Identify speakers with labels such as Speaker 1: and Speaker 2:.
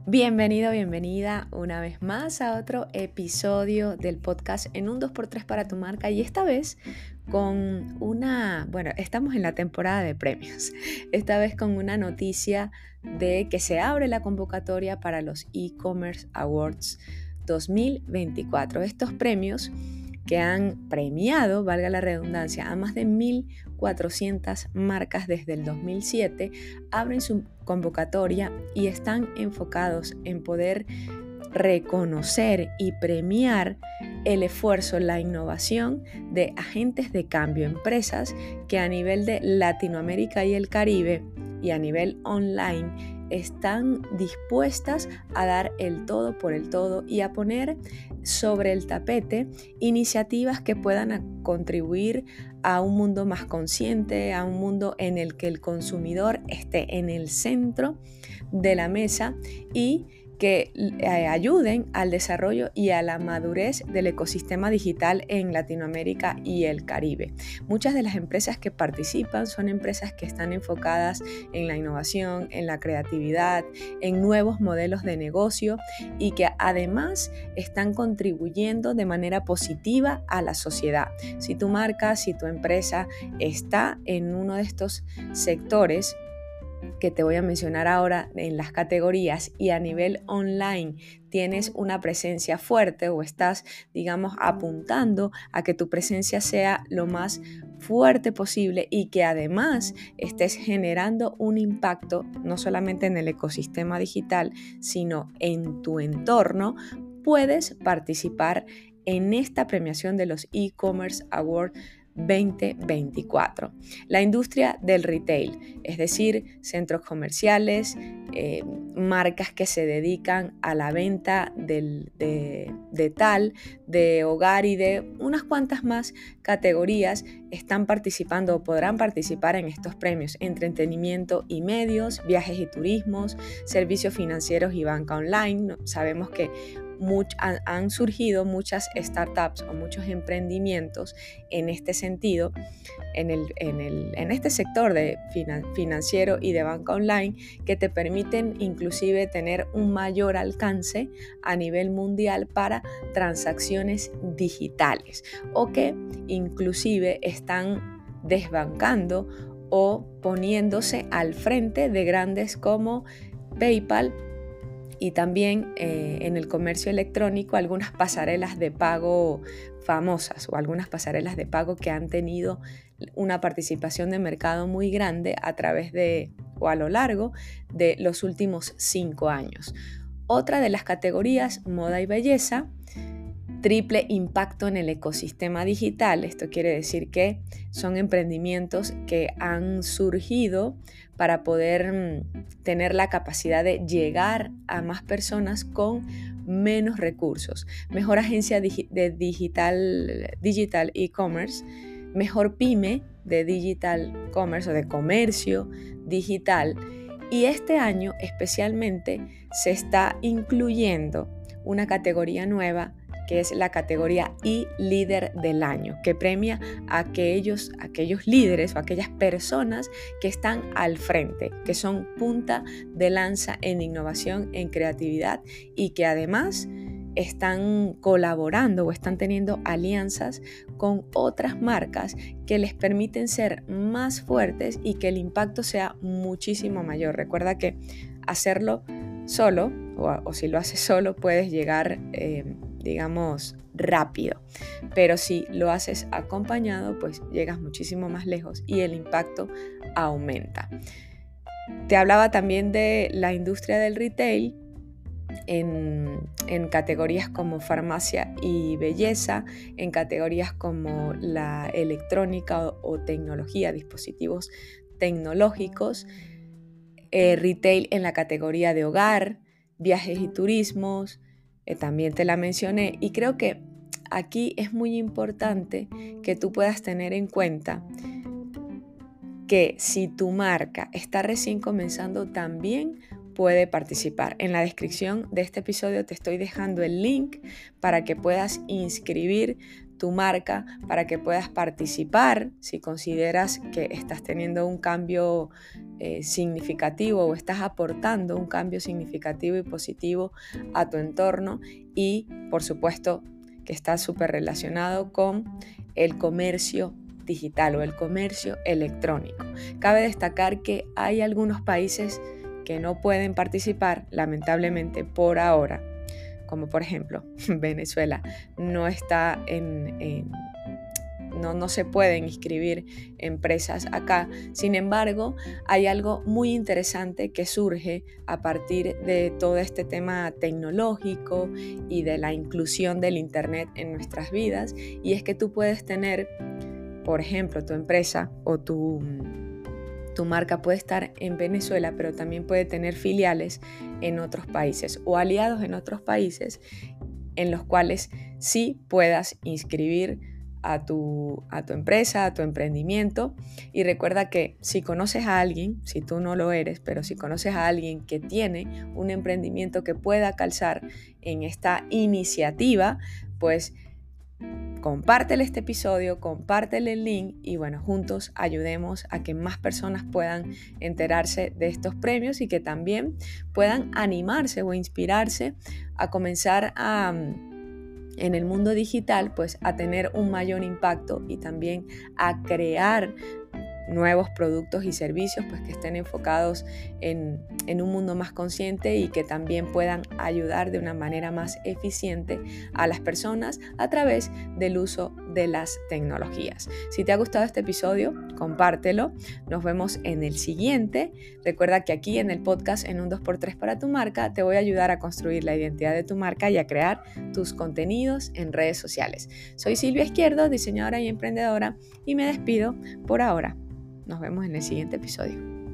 Speaker 1: Bienvenido, bienvenida una vez más a otro episodio del podcast en un 2x3 para tu marca y esta vez estamos en la temporada de premios, esta vez con una noticia de que se abre la convocatoria para los E-Commerce Awards 2024. Estos premios que han premiado, valga la redundancia, a más de 1.400 marcas desde el 2007, abren su convocatoria y están enfocados en poder reconocer y premiar el esfuerzo, la innovación de agentes de cambio, empresas que a nivel de Latinoamérica y el Caribe y a nivel online están dispuestas a dar el todo por el todo y a poner sobre el tapete iniciativas que puedan contribuir a un mundo más consciente, a un mundo en el que el consumidor esté en el centro de la mesa y que ayuden al desarrollo y a la madurez del ecosistema digital en Latinoamérica y el Caribe. Muchas de las empresas que participan son empresas que están enfocadas en la innovación, en la creatividad, en nuevos modelos de negocio y que además están contribuyendo de manera positiva a la sociedad. Si tu marca, si tu empresa está en uno de estos sectores que te voy a mencionar ahora en las categorías y a nivel online tienes una presencia fuerte o estás, apuntando a que tu presencia sea lo más fuerte posible y que además estés generando un impacto no solamente en el ecosistema digital, sino en tu entorno, puedes participar en esta premiación de los E-Commerce Awards 2024. La industria del retail, es decir, centros comerciales, marcas que se dedican a la venta de hogar y de unas cuantas más categorías están participando o podrán participar en estos premios: entretenimiento y medios, viajes y turismos, servicios financieros y banca online. Sabemos que han surgido muchas startups o muchos emprendimientos en este sentido, en este sector de financiero y de banca online, que te permiten inclusive tener un mayor alcance a nivel mundial para transacciones digitales o que inclusive están desbancando o poniéndose al frente de grandes como PayPal. Y también en el comercio electrónico algunas pasarelas de pago famosas o algunas pasarelas de pago que han tenido una participación de mercado muy grande a través de o a lo largo de los últimos 5 años. Otra de las categorías, moda y belleza, triple impacto en el ecosistema digital. Esto quiere decir que son emprendimientos que han surgido para poder tener la capacidad de llegar a más personas con menos recursos. Mejor agencia de digital e-commerce, mejor pyme de digital commerce o de comercio digital. Y este año especialmente se está incluyendo una categoría nueva que es la categoría líder del año, que premia a aquellos líderes o aquellas personas que están al frente, que son punta de lanza en innovación, en creatividad y que además están colaborando o están teniendo alianzas con otras marcas que les permiten ser más fuertes y que el impacto sea muchísimo mayor. Recuerda que hacerlo solo o si lo haces solo puedes llegar rápido, pero si lo haces acompañado pues llegas muchísimo más lejos y el impacto aumenta. Te hablaba también de la industria del retail en categorías como farmacia y belleza, en categorías como la electrónica o tecnología, dispositivos tecnológicos, retail en la categoría de hogar, viajes y turismos, también te la mencioné, y creo que aquí es muy importante que tú puedas tener en cuenta que si tu marca está recién comenzando, también puede participar. En la descripción de este episodio te estoy dejando el link para que puedas inscribir tu marca para que puedas participar si consideras que estás teniendo un cambio significativo o estás aportando un cambio significativo y positivo a tu entorno, y por supuesto que está súper relacionado con el comercio digital o el comercio electrónico. Cabe destacar que hay algunos países que no pueden participar, lamentablemente por ahora, como por ejemplo Venezuela. No está no se pueden inscribir empresas acá. Sin embargo, hay algo muy interesante que surge a partir de todo este tema tecnológico y de la inclusión del Internet en nuestras vidas, y es que tú puedes tener, por ejemplo, tu empresa o tu marca puede estar en Venezuela, pero también puede tener filiales en otros países o aliados en otros países en los cuales sí puedas inscribir a tu empresa, a tu emprendimiento. Y recuerda que si conoces a alguien, si tú no lo eres, pero si conoces a alguien que tiene un emprendimiento que pueda calzar en esta iniciativa, pues compártele este episodio, compártele el link y bueno, juntos ayudemos a que más personas puedan enterarse de estos premios y que también puedan animarse o inspirarse a comenzar en el mundo digital, pues a tener un mayor impacto y también a crear nuevos productos y servicios pues que estén enfocados en un mundo más consciente y que también puedan ayudar de una manera más eficiente a las personas a través del uso de las tecnologías. Si te ha gustado este episodio, compártelo. Nos vemos en el siguiente. Recuerda que aquí en el podcast En un 2x3 para tu marca te voy a ayudar a construir la identidad de tu marca y a crear tus contenidos en redes sociales. Soy Silvia Izquierdo, diseñadora y emprendedora, y me despido por ahora. Nos vemos en el siguiente episodio.